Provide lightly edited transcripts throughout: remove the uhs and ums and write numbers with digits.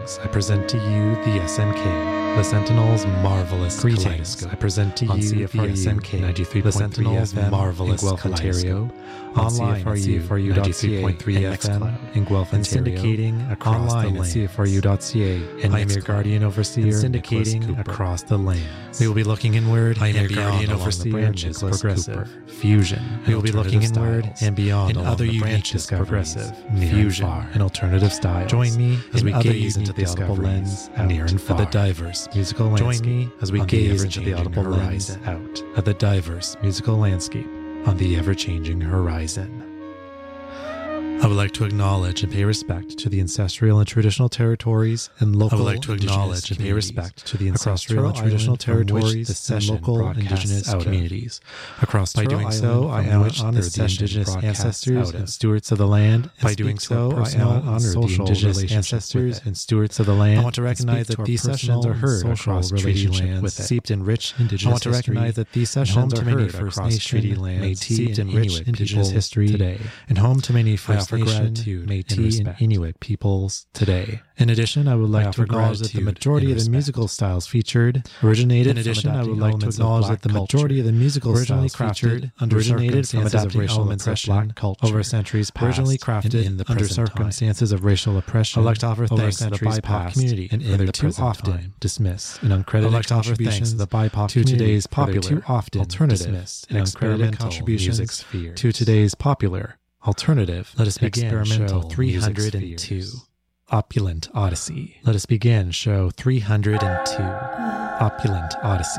Greetings, I present to you the SNK, the Sentinel's marvelous kaleidoscope. I present to you the SNK, 93.3 the Sentinel's FM marvelous in Guelph, Ontario, online at CFRU.ca, FM in Guelph, Ontario, and syndicating across the land at CFRU.ca. And I'm your guardian overseer, syndicating across the land. We will be looking inward. I am your guardian overseer, Nicholas Progressive Fusion. We will be looking inward and beyond in other unique progressive fusion and alternative styles. Join me as we gaze into the audible lens near and far. At the diverse musical landscape. Join me as we gaze into the audible lens out at the diverse musical landscape on the ever-changing horizon. I would like to acknowledge and pay respect to the ancestral and traditional territories and local. I would like to acknowledge and pay respect to the ancestral and traditional territories and local indigenous communities. Across by doing so, I honor the indigenous ancestors and stewards of the land. By doing so, I honor the indigenous ancestors and stewards of the land. I want to recognize that these sessions are heard across treaty lands seeped in rich indigenous. I want to recognize that these sessions are heard across treaty lands seeped in rich indigenous history today, and home to many First gratitude, Métis and Inuit peoples today. In addition, I would like to acknowledge that the majority of the musical styles featured originated from adapting elements of black culture over centuries past, originally crafted under circumstances of racial oppression. I'd like to offer thanks to the BIPOC community and for their too often dismissed and uncredited contributions to the BIPOC to today's popular, too often alternative and uncredited contributions to today's popular alternative. Let us begin show 302, Opulent Odyssey. Let us begin show 302, Opulent Odyssey.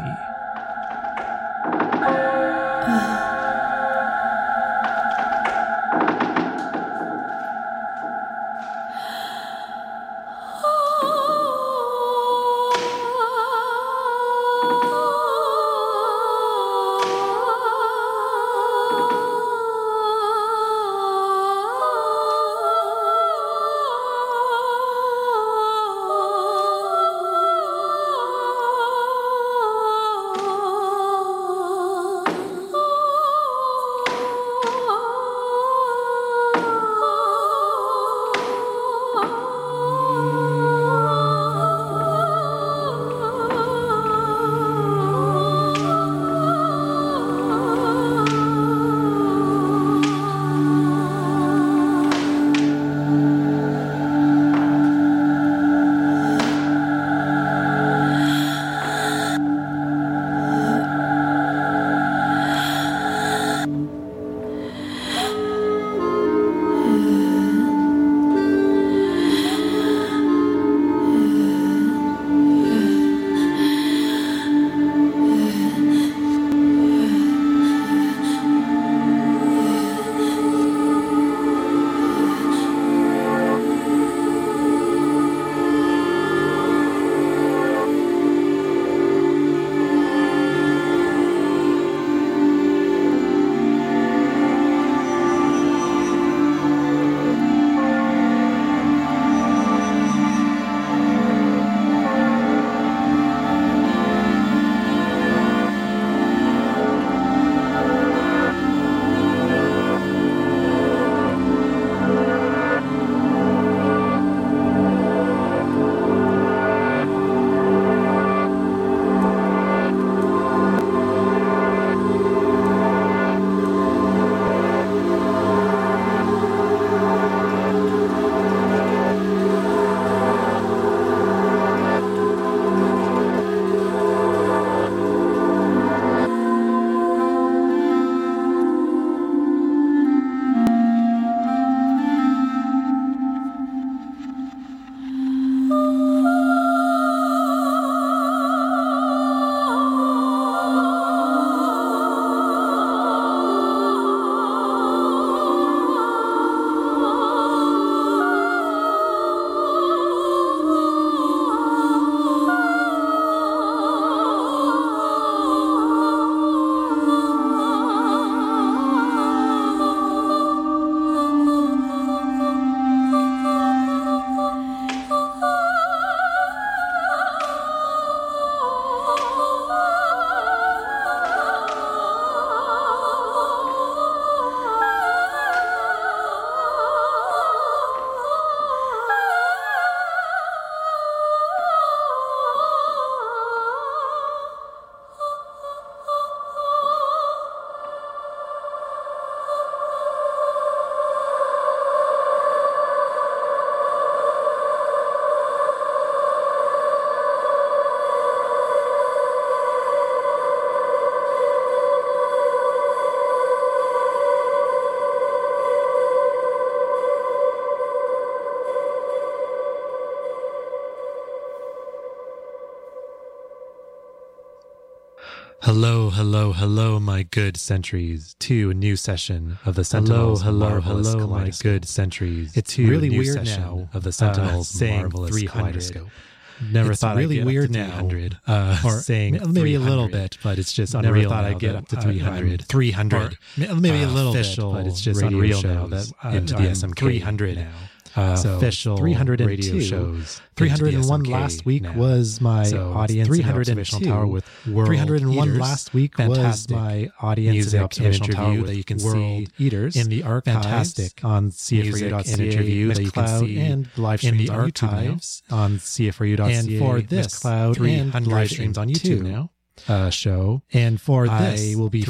Hello, hello, hello, my good sentries, to a new session of the Sentinels. Hello, my good sentries. It's really weird now of the Sentinels Marvelous 300. Kaleidoscope. Never it's thought really I'd get weird up to 300. Or saying maybe a little bit, but it's just unreal. Never thought I'd get up to 300. 300. Maybe a little bit, but it's just unreal now that into the SMK 300 now. So official 302 radio shows. 301 last week was my audience 302 tower with world 301 eaters. Last week was my audience music in the observational tower that you can see eaters in the archives. Fantastic on CFRU.ca interview that you can see and live streams in the archives on CFRU.ca and for this cloud and live streams on YouTube now. Show and for this I will be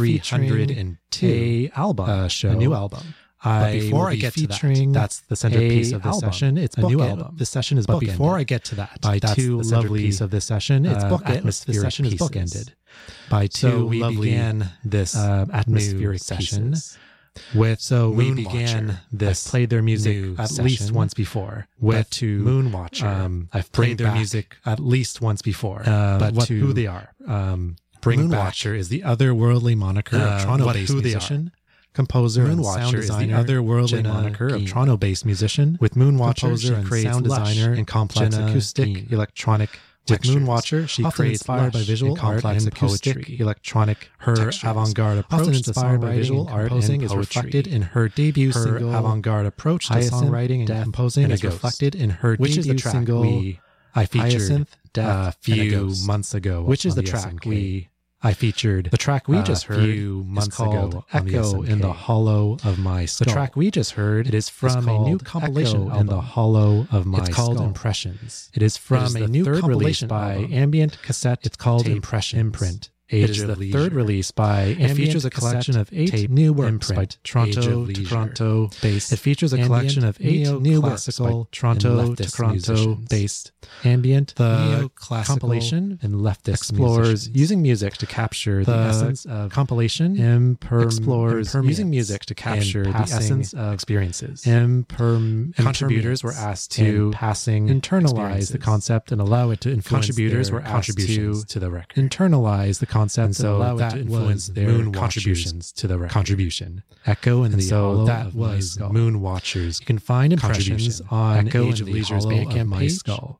302 a album show, a new album. But before I get to that, that's the centerpiece of this session. It's a new album. This session is bookended. But before I get to that, by two lovely piece of this session, it's bookended. This session is bookended by two we lovely began this atmospheric session with. So we began this. I've played their music at least once before. With to Moonwatcher, I've played their music at least once before. But who they are. Moonwatcher is the otherworldly moniker of Toronto-based musician. Composer and sound designer, is the otherworldly moniker of Toronto-based musician. With Moonwatcher, composer and sound designer and complex acoustic, electronic textures. With Moonwatcher, she creates inspired by visual art and poetry, electronic. Her avant-garde approach to songwriting and composing is reflected in her debut single. Her avant-garde approach to songwriting and composing is reflected in her debut single. I featured a few months ago. Which is the track I featured. The track we just heard few months ago Echo in the Hollow of My Skull. The track we just heard, it is from a new compilation in the Hollow of My Skull. It's called Impressions. It is from a new compilation by Ambient Cassette. It's called Impressions. Imprint. It is the third release by Ambient. It features a collection of 8 new works by Toronto to Toronto based. It features a collection of 8 new works by Toronto to Toronto based ambient. The compilation and leftist explores using music to capture the essence of compilation. Explores using music to capture the essence of experiences. Contributors were asked to internalize the concept and allow it to influence. Contributors were asked to the record. Internalize the concept and so allow it to influence their contributions to the record. Contribution. Echo and so that was Moonwatchers. You can find Impressions on Age of Leisure's Bandcamp page.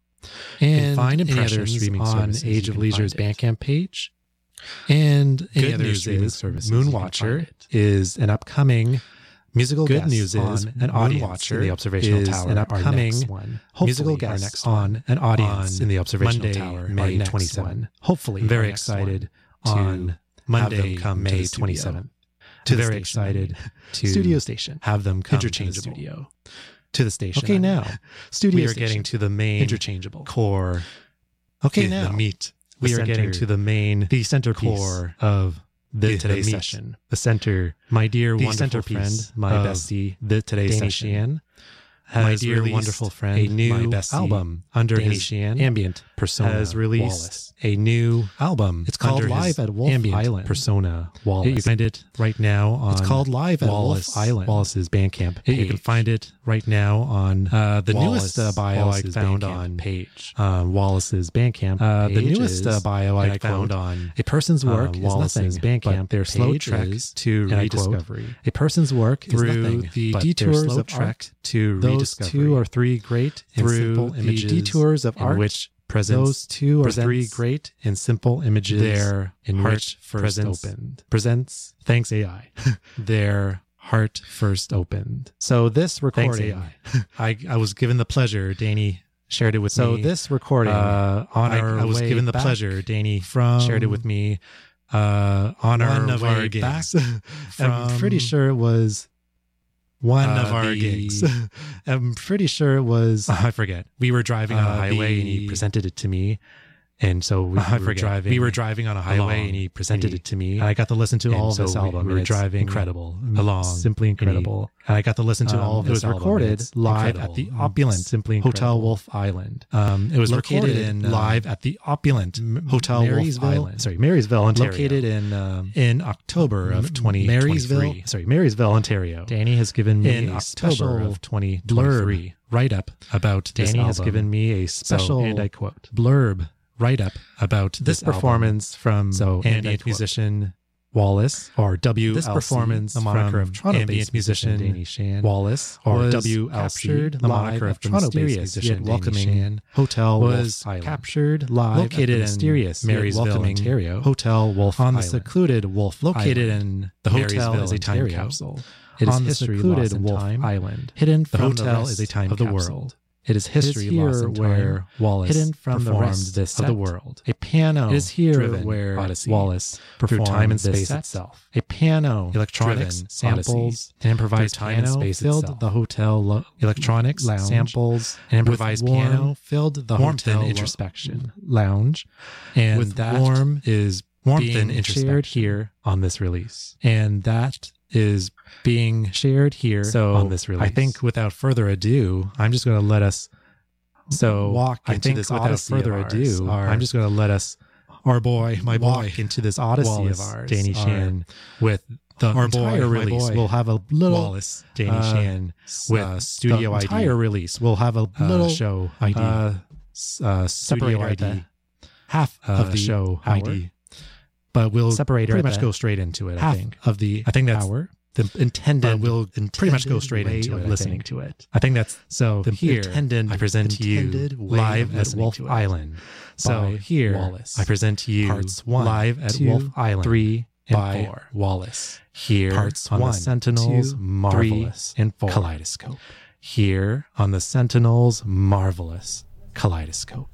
And find Impressions on Age of Leisure's Bandcamp page. And any other streaming services. Moonwatcher is an upcoming musical good news is an audience in the observational tower. An upcoming musical guest on an audience in the observational tower May 27. Hopefully, I'm very excited on Monday, come May 27th. Very excited to Studio Station. Have them come interchangeable to the studio. To the station. Okay, now Studio. We are getting to the main interchangeable core. Okay, now the meat. We are getting to the main, the center core of today's session. The center, my dear wonderful friend, my bestie, today's session. My dear wonderful friend, a new album under his ambient persona. Has released a new album. It's called Live at Wolf Island. Persona Wallace. You can find it right now on. It's called Live at Wolf Island. Wallace's Bandcamp page. You can find it right now on the newest bio I found on page. Wallace's Bandcamp. The newest bio I found on a person's work is nothing. Bandcamp. Their slow treks to rediscovery. A person's work is nothing. The detours of trek to rediscovery. Those 2 or 3 great and simple images. Detours of art. Which those 2 or 3 great and simple images there in which first opened. Presents, thanks AI, their heart first opened. So this recording, I was given the pleasure, Danny shared it with me. So this recording, on our I was given the pleasure, Danny shared it with me, on our way back. I'm pretty sure it was one of our gigs. I'm pretty sure it was. I forget. We were driving on a highway and he presented it to me. And so we were driving on a highway and he presented it to me. And I got to listen to all of this album. We were driving incredible along. Simply incredible. And I got to listen to all of this album. It was recorded live at the opulent Hotel Wolf Island. It was located live at the opulent Hotel Wolf Island. Marysville, Ontario. Located in October of 2023. Marysville, Ontario. Danny has given me a special of 2023 write-up about this album. Danny has given me a special, and I quote, blurb write-up about this performance from ambient musician Wallace, or WLC. This performance, the moniker of Toronto-based musician Danny Shan Wallace, or WLC, the moniker of Toronto-based musician welcoming Shan Hotel was Wolf Island. Captured live located in Marysville, Ontario. Hotel Wolf on the secluded Wolf located in the hotel is a time capsule. It is history lost in time. Island hidden from the hotel is a time of the world. It is history lost in where Wallace hidden from the rest of the world. A piano. It is here where Wallace performed time and space itself. A piano, electronics, samples, and improvised time and space filled the hotel. Electronics, lounge, samples, and improvised piano filled the hotel introspection lounge, and with that warmth and introspection here on this release, and that is being shared here on this release. I think without further ado, I'm just going to let us walk into this odyssey of ours. I'm just going to let us, my boy, into this odyssey Wallace, of ours, Danny Shan, with the entire release. We'll have a little Wallace, Danny Shan, with Studio ID. Entire release. We'll have a little show ID, Studio ID, half of the show ID. But we'll pretty much go straight into it. I think that's the intended. We'll pretty much go straight into it. Listening to it. I think that's so. Here I present to you live at Wolf Island. So here Wallace. I present to you parts 1 live at Wolf Island 3 and 4. Wallace. Here parts on 1, the Sentinels 2, Marvelous 3 and 4 Kaleidoscope. Here on the Sentinels Marvelous Kaleidoscope.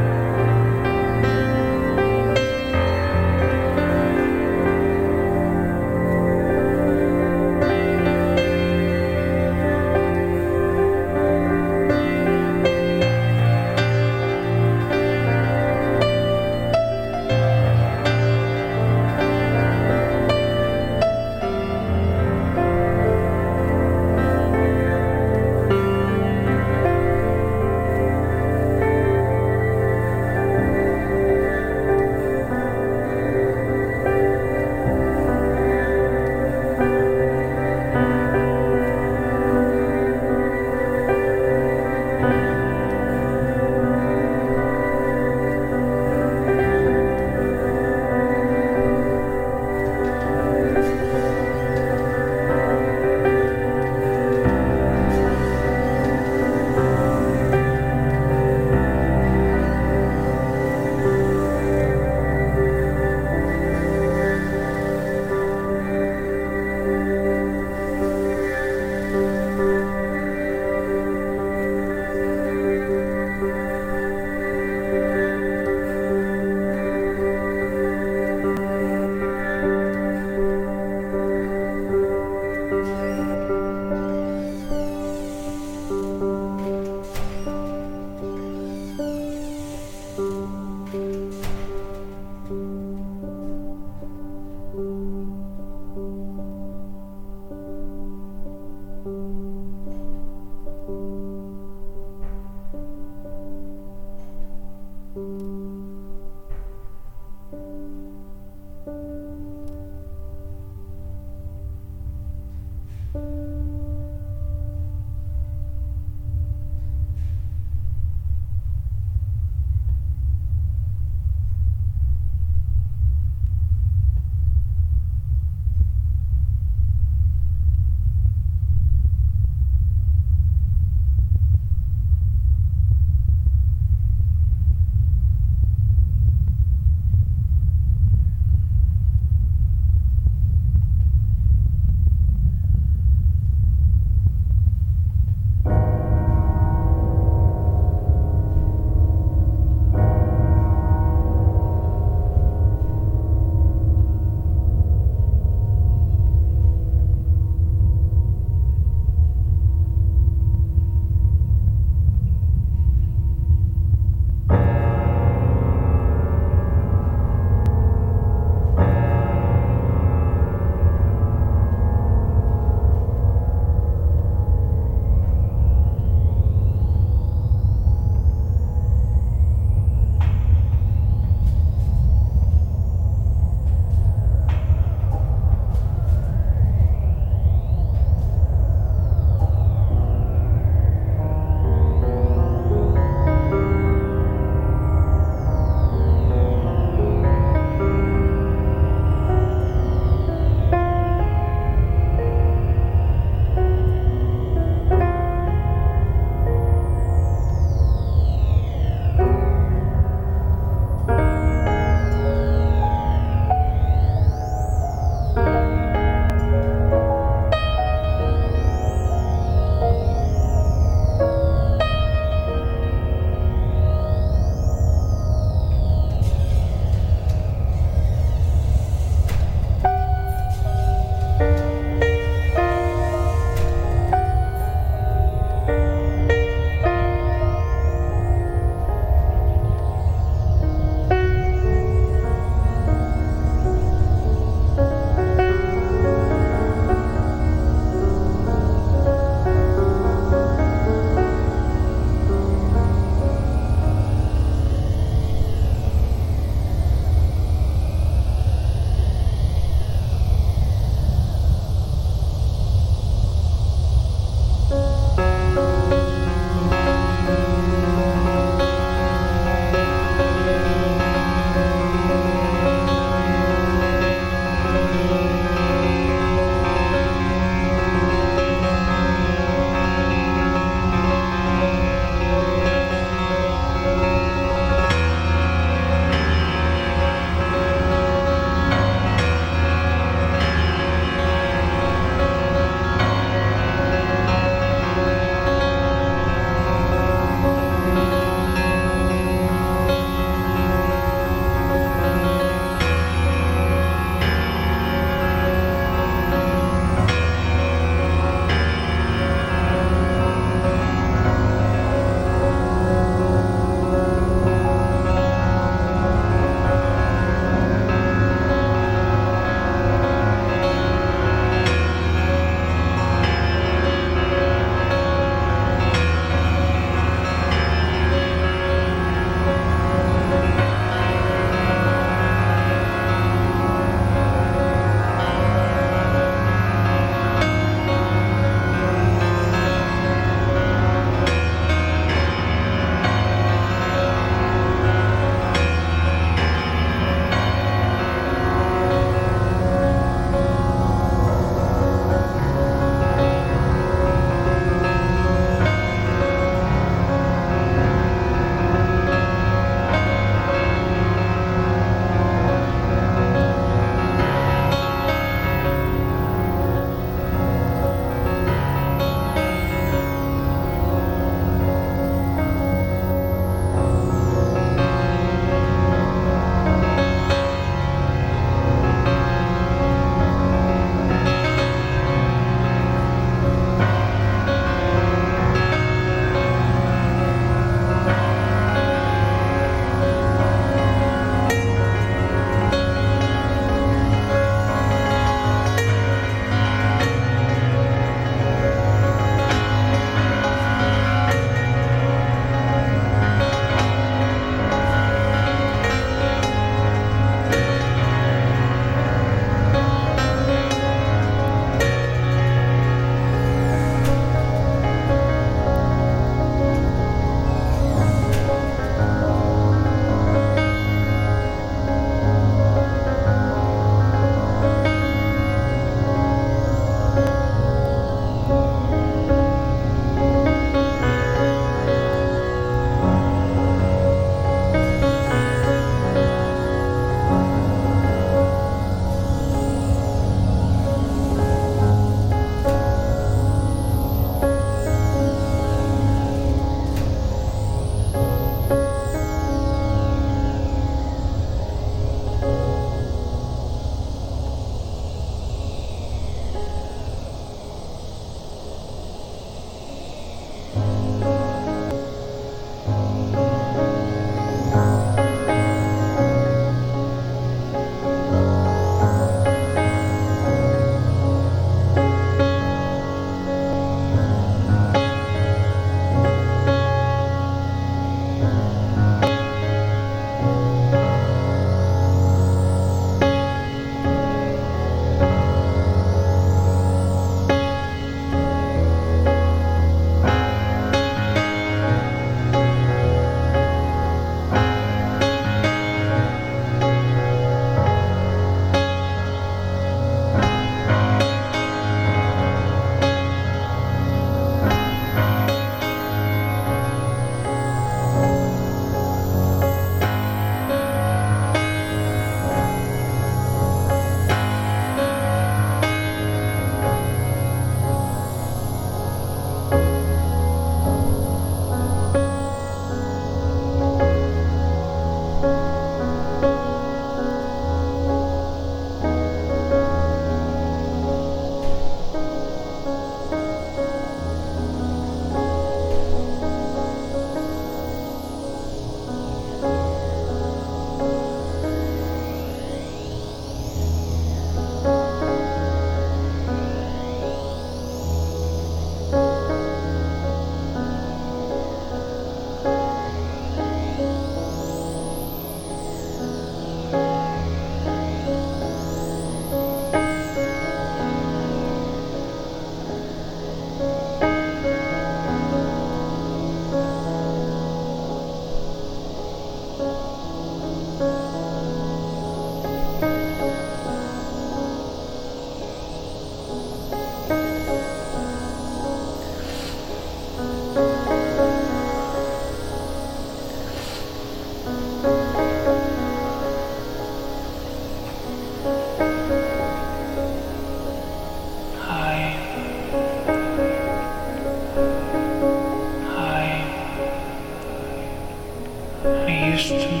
question.